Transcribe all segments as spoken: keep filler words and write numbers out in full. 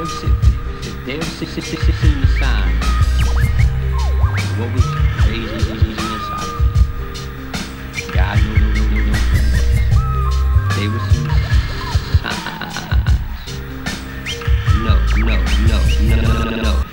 They'll see, they'll see, see, see, see the sign. What was crazy inside of you? God, no, no, no, no, no. They will see signs. No, no, no, no, no, no.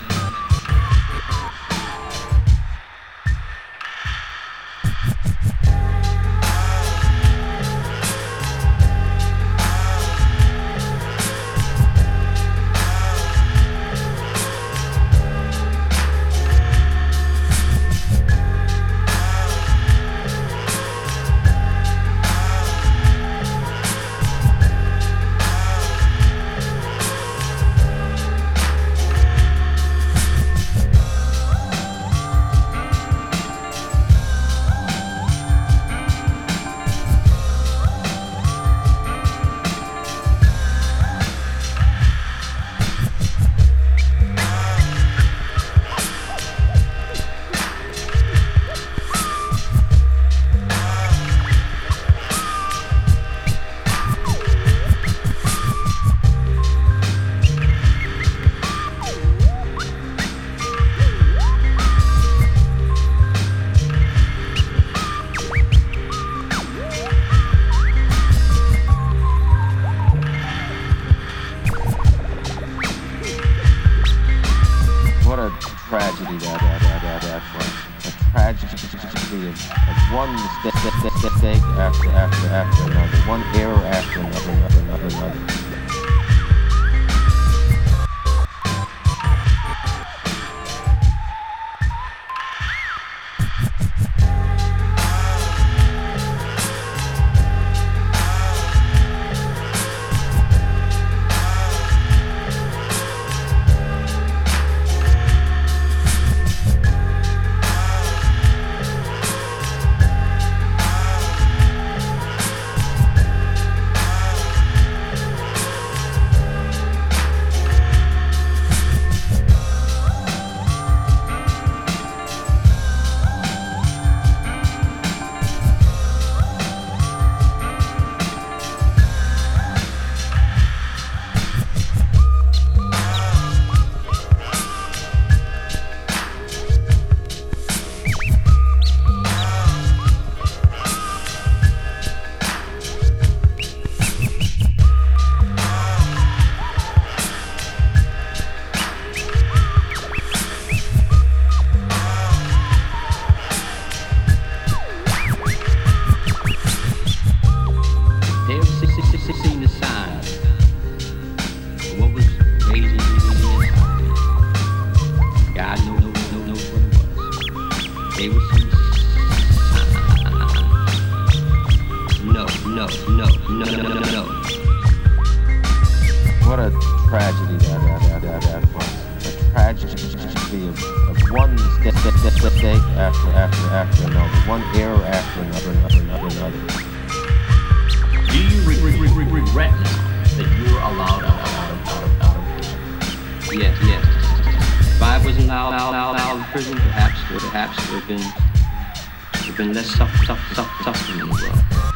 Tragedy that that that that that was a tragedy of, of one mistake after after after another, one error after another, another, another, another. Seen the signs. What was crazy inside? God no no no knows what it was. They were some signs. No, no, no, no, no, no, no. What a tragedy that that that that was. A tragedy of, of one mistake after after after another, one error after another, another, another, another. Do you re- re- re- re- regret now that you were allowed out, out, of, out, of, out of prison? Yes, yes. If I wasn't allowed out, out, out of prison, perhaps, perhaps there would have been, there would have been less suffering in the world.